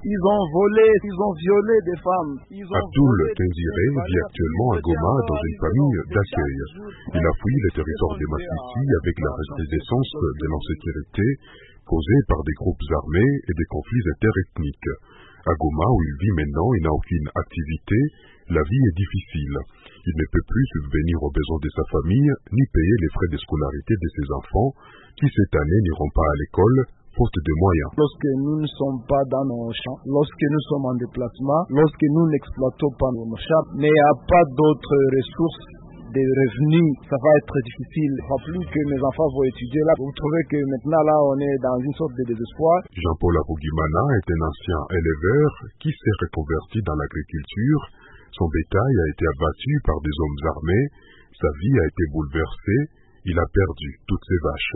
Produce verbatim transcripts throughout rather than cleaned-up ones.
Ils ont volé, ils ont violé des femmes. Abdul Tenziré vit actuellement à Goma dans une famille d'accueil. Il a fui les territoires de Masisi avec la recrudescence de l'insécurité causée par des groupes armés et des conflits interethniques. À Goma, où il vit maintenant, il n'a aucune activité, la vie est difficile. Il ne peut plus subvenir aux besoins de sa famille, ni payer les frais de scolarité de ses enfants, qui cette année n'iront pas à l'école, faute de moyens. Lorsque nous ne sommes pas dans nos champs, lorsque nous sommes en déplacement, lorsque nous n'exploitons pas nos champs, mais il n'y a pas d'autres ressources, des revenus, ça va être difficile. Pas plus que mes enfants vont étudier là. Vous trouvez que maintenant là, on est dans une sorte de désespoir. Jean-Paul Arugimana est un ancien éleveur qui s'est reconverti dans l'agriculture. Son bétail a été abattu par des hommes armés. Sa vie a été bouleversée. Il a perdu toutes ses vaches.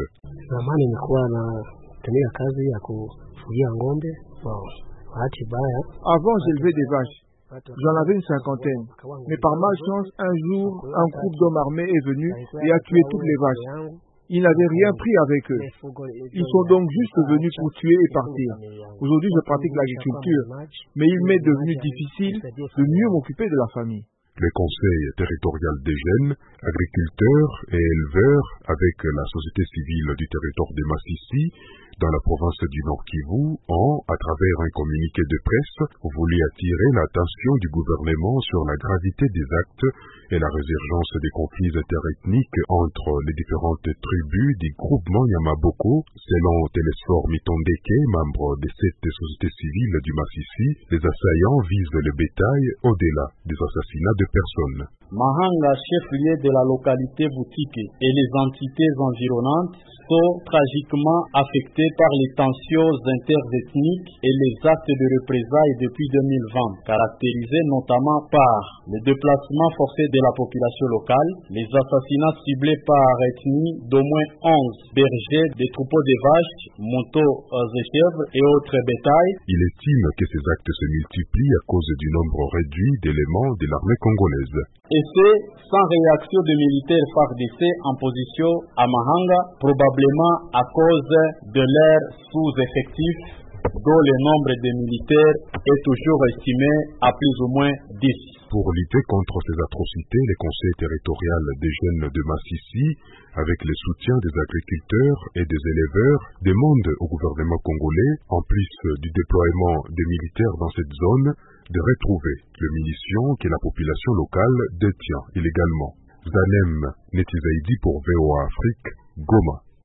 Avant, j'élevais des vaches. J'en avais une cinquantaine. Mais par malchance, un jour, un groupe d'hommes armés est venu et a tué toutes les vaches. Ils n'avaient rien pris avec eux. Ils sont donc juste venus pour tuer et partir. Aujourd'hui, je pratique l'agriculture, mais il m'est devenu difficile de mieux m'occuper de la famille. Le Conseil territorial des jeunes, agriculteurs et éleveurs, avec la société civile du territoire de Masisi, dans la province du Nord Kivu, ont, à travers un communiqué de presse, voulu attirer l'attention du gouvernement sur la gravité des actes et la résurgence des conflits interethniques entre les différentes tribus du groupement Yamaboko. Selon Télésphore Mitondeke, membre de cette société civile du Masisi, les assaillants visent le bétail au-delà des assassinats de personnes. Mahanga, chef-lieu de la localité Boutike, et les entités environnantes sont tragiquement affectés par les tensions interethniques et les actes de représailles depuis deux mille vingt, caractérisés notamment par le déplacement forcé de la population locale, les assassinats ciblés par ethnie d'au moins onze bergers, des troupeaux de vaches, motos et chèvres et autres bétails. Il estime que ces actes se multiplient à cause du nombre réduit d'éléments de l'armée congolaise. Et c'est sans réaction de militaires F A R D C en position à Mahanga, probablement à cause de leur sous-effectif, dont le nombre de militaires est toujours estimé à plus ou moins dix. Pour lutter contre ces atrocités, le Conseil territorial des jeunes de Masisi, avec le soutien des agriculteurs et des éleveurs, demande au gouvernement congolais, en plus du déploiement des militaires dans cette zone, de retrouver les munitions que la population locale détient illégalement. Zanem Netizaidi pour V O A Afrique, Goma.